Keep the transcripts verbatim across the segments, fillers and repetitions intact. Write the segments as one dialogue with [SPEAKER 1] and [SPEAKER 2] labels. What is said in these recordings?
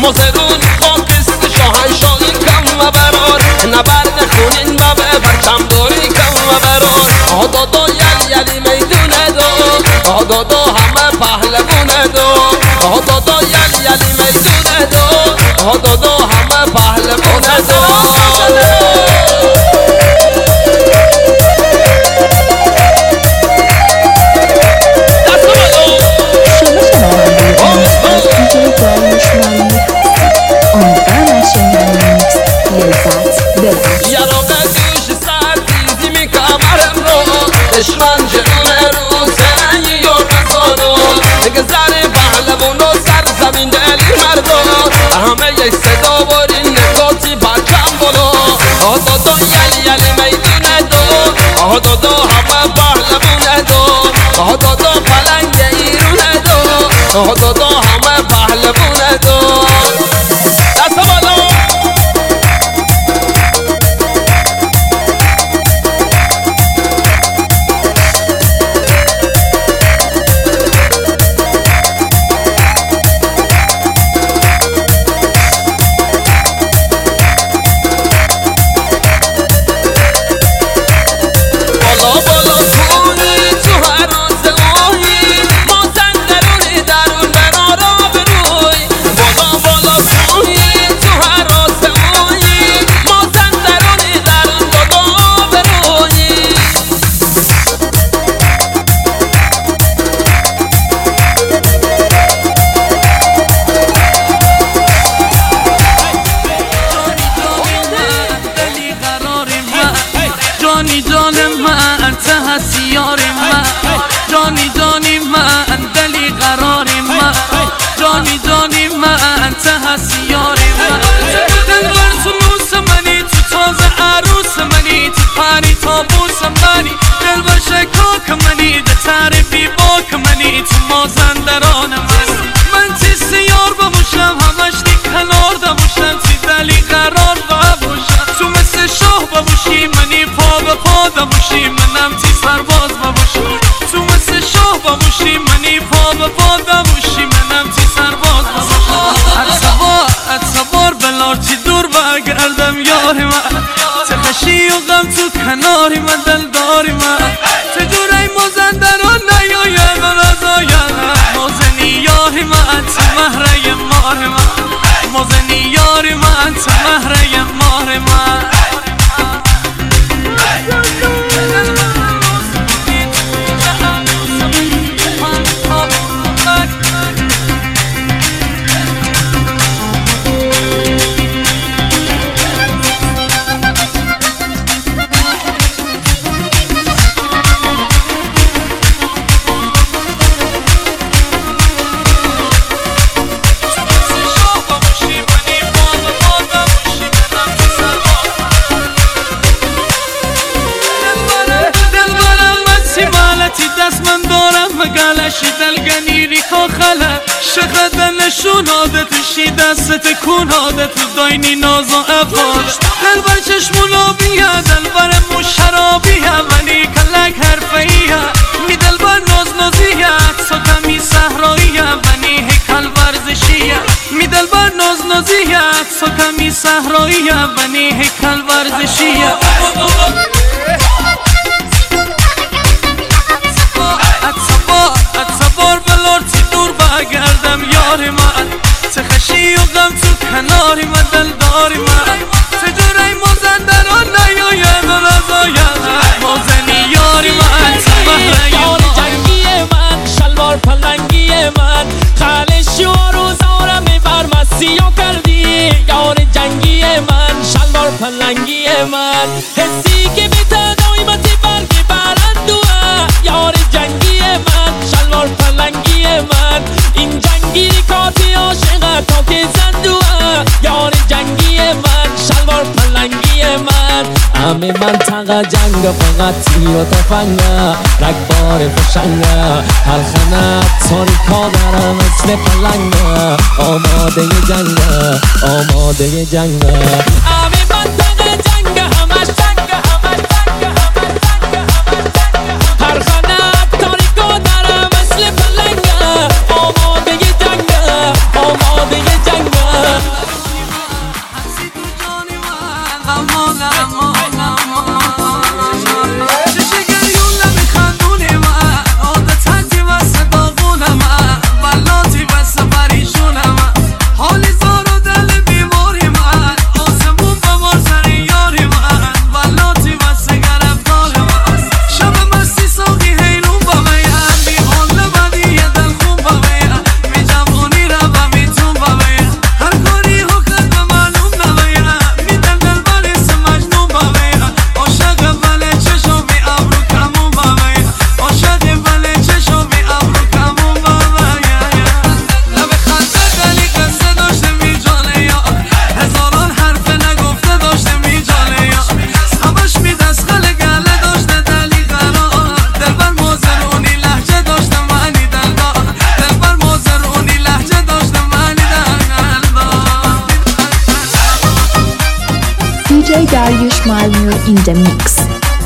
[SPEAKER 1] حاضرون خاکست شاهنشاهی کم و برار نبرد خونین و به پرچم داری کم و برار آدادا یل یلی میدون دو آدادا همه پهلوون دو آدادا یل یلی میدون دو آدادا همه پهلوون دو دشمن جنون رو سنگی یا رسانو گذر پهلوون و سرزمین دلی مردم همه یک صدا بارین نگاتی برکم بلو آدادا یل یل میدون دو آدادا همه پهلوون دو آدادا پلنگ ایرون دو آدادا همه پهلوون دو دست بالا جانی جان من انت هستی یار من جانی جانی من دلی قرار من جانی جانی من انت هستی یار من دلبر سلوس منی تو تازه عروس منی تو پری تابوس منی دلبر شکاک منی ده تعریفی باک منی تو مازندران من من تی سیار بموشم همش دی کنار دموشم تی دلی قرار بموشم تو مثل شاه بموشی منی پا به پا دموشی منم تی سرباز بموشی تو مثل شاه بموشی منی پا به پا دموشی منم تی سرباز بموشی اتبار اتبار بلار تی دور برگردم یاری من تخشی و غم تو کناری من دلداری من تجوری مازندران نیاید و رضاید موزنی یاری من تی مهره مار من موزنی یاری من تی مهره مار من دست من دارم مگلشی دلگنیری که خله شقد نشون آدتشی دست تکون آدت داینی ناز و افاش دلبر چشمون آبیه دلبر مو شرابیه ولی کلک حرفیه می دلبر ناز نازیه سو کمی صحراییه ولی هیکل ورزشیه می دلبر ناز نازیه سو کمی صحراییه ولی هیکل ورزشیه گردم یاری من تخشی و غم تو کناری من دلداری من تجوری مازندران نیاید و رضاید موزنی یاری من
[SPEAKER 2] یار جنگی من شلوار پلنگی من خالشی و روزارم برمسی و کردی یار جنگی من شلوار پلنگی من حسی که به تدایمتی برگی برندوه یار جنگی من شلوار پلنگی من این جنگی کاتی عاشقه تا که زندوه یار جنگی من شلوار پلنگی من همه منطقه جنگ فقط تیر و تفنگه رگبار فشنگه هر خانه تاریکا داره مثل پلنگه آماده جنگه آماده جنگه همه منطقه جنگه همش جنگه همش جنگه همش جنگه همش جنگه هر خانه تاریکا داره مثل پلنگه آماده جنگه آماده جنگه
[SPEAKER 3] Junior in the mix.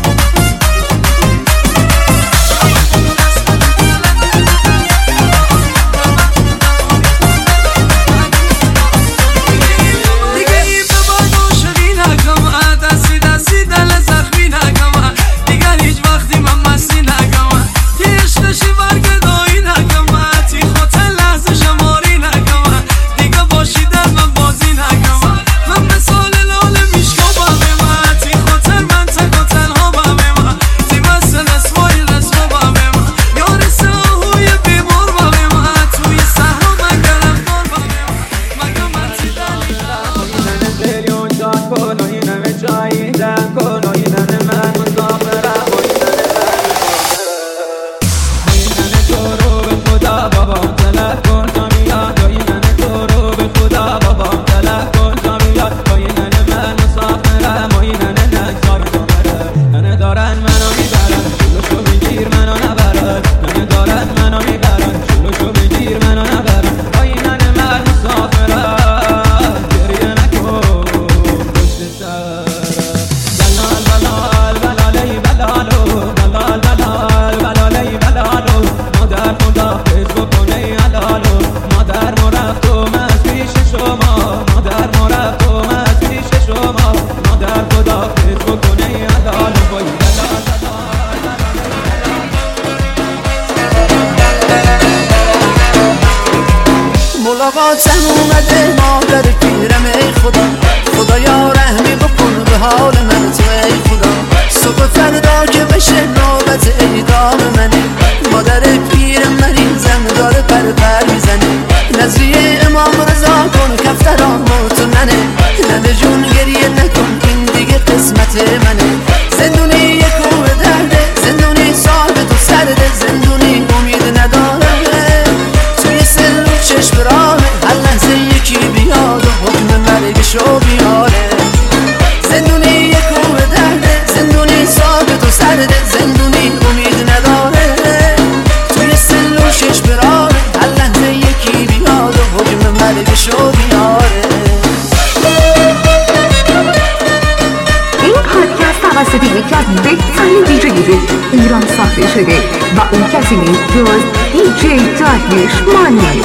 [SPEAKER 4] ملاقاتم اومده مادر پیرم ای خدا خدایا رحمی بکن به حال من تو ای خدا صبح فردا که بشه نوبت اعدام منه مادر پیرم مریضم داره پر پر میزنه نذریه امام رضا کن کفترامو تو ننه ننه جون گریه نکن این دیگه قسمت منه زندونی یه کوه درده زندونی صاحب تو سرده زندونی امید نداره توی سر چشم راهه هر لحظه یکی بیاد و حکم مرگشو بیاره زندونی یه کوه درده زندونی صاحب تو سرده زندونی امید نداره توی سر چشم راهه هر لحظه یکی بیاد و حکم مرگشو بیاره.
[SPEAKER 3] این پادکست توسط یکی از بهترین دیجی ایران ساخته شده و اون کسی نیست جز دیجی داریوش مانی.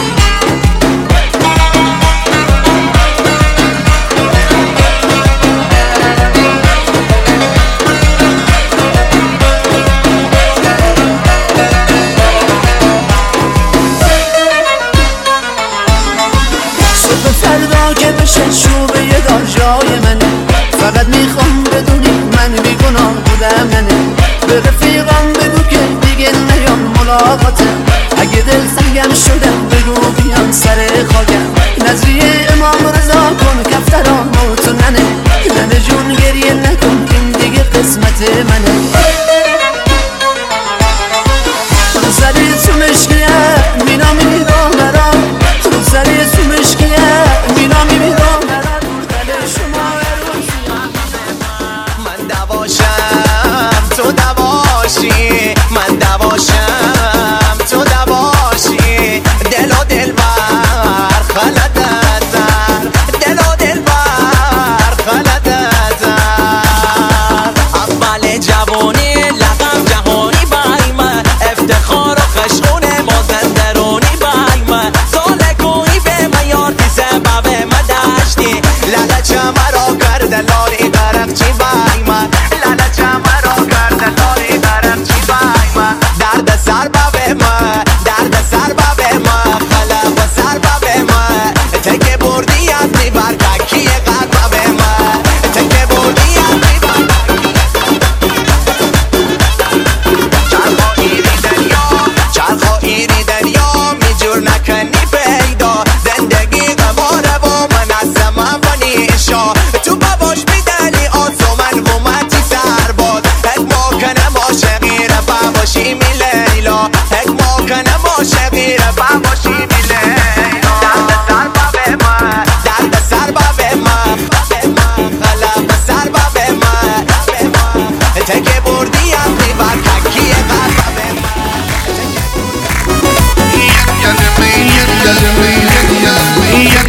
[SPEAKER 4] صبح فردا که بشه چوبه یه دار جای منه فقط میخوام بدونی من بیگناه بودم منه به رفیقم بگو که دیگه نیام ملاقاتم اگه دل سنگم شدم بگو بیان سر خاکم نذریه امام رضا کن کفترامو تو ننه ننه جون گریه نکن این دیگه قسمت منه رو سری تو مشکیه مینا میرم برام رو سری تو مشکیه مینا میرم برام دل شما
[SPEAKER 5] من دواشم تو دواشی من دواشم تو دواشی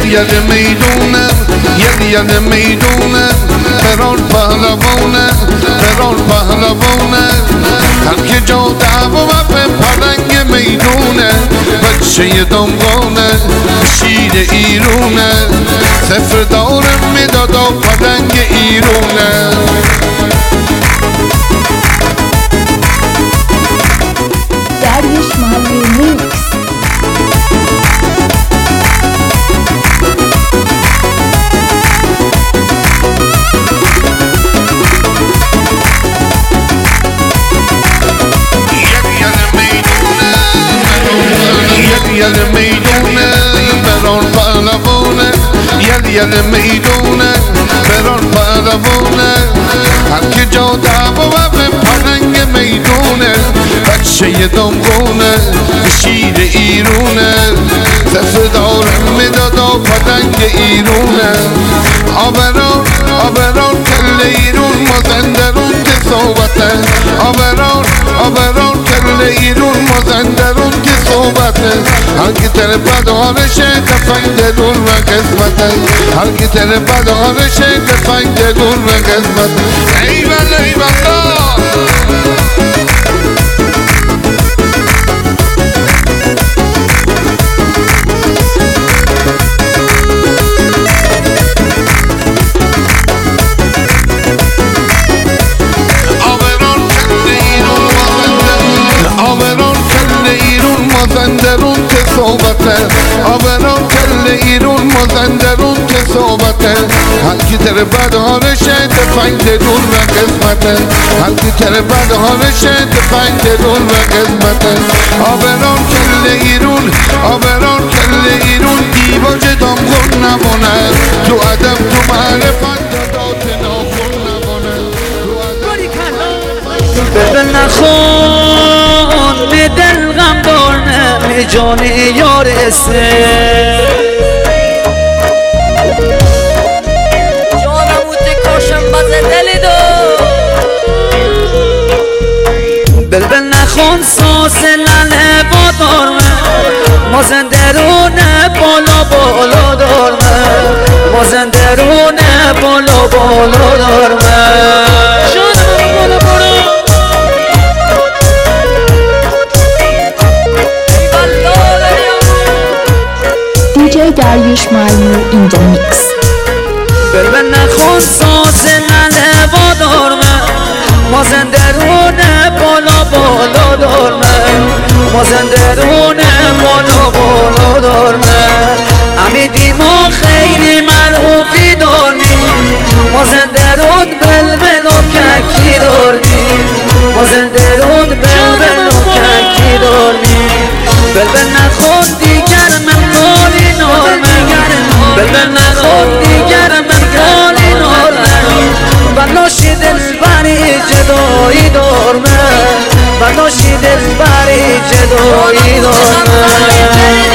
[SPEAKER 6] یل میدونم یل یل میدونم بران پهلوانه بران پهلوانه هر که جا دعوا و به پلنگ میدونه بچه دنبانه شیر ایرونه سفر دارم میدادا پلنگ ایرونه
[SPEAKER 3] دریوش محلی میکس
[SPEAKER 6] یل میدونه بران پهلوانه یل یل میدونه بران پهلوانه هر که جا دعوا و به پلنگ میدونه بچه دنبونه شیر ایرونه سفر دارم میدادا پلنگ ایرونه آبران آبران کل ایرون مازندرون که صحبته آبران آبران کل ایرون مازندرون که صحبته هر کی تر بدانشه تفنگ دور و قسمته هر کی تر بدانشه تفنگ دور و قسمته ایوال ایوالله مازندرون که صحبته آبران کل ایرون مازندرون که صحبته هر کی تر بدانشه تفنگ دور و قسمته هر کی تر بدانشه تفنگ دور و قسمته آبران کل ایرون آبران کل ایرون دیواج دامغون نمونه تو ادب تو معرفت دادات ناخون نمونه
[SPEAKER 1] ببین نخون می دل غم دارنه می جانی یارسته جانم بوده کاشم بزه دلی دو بلبل نخون ساس لنه با دارمه مازندرونه بالا بالا دارمه مازندرونه بالا بالا دارمه جانم بالا بالا
[SPEAKER 3] دی جی دریوش محلی in the mix.
[SPEAKER 1] بلبل نخون ساز ننه با دارمه مازندرونه بالا بالا دارمه مازندرونه بالا بالا دارمه امیدی ما خیلی معروفی دارمی مازندرون بلبل و ککی دارمی مازندرون بلبل و ککی دارمی بلبل نخون دیگر من کاری نارمه بلبل نخون دیگر من کاری نارمه بناشی دل بری جدایی دارمه بناشی دل بری جدایی دارمه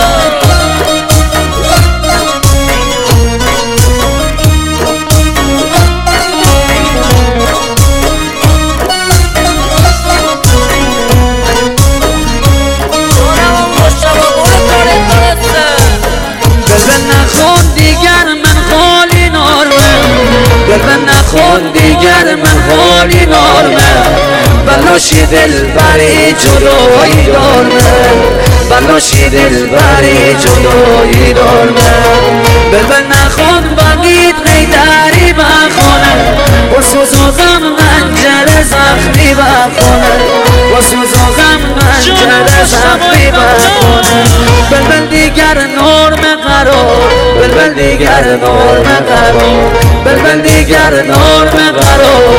[SPEAKER 1] بلبل نخون دیگر من خالی نارمه بلاشی دل بری جدایی دارمه بلاشی دل بری جدایی دارمه بلبل نخون بگید غیدری بخونه و سوزوغم منجر زخمی بخونه و سوزوغم منجر زخمی بخونه بلبل دیگر نرم قرار بلبل دیگر نرم قرار بلبل دیگر نرم قرار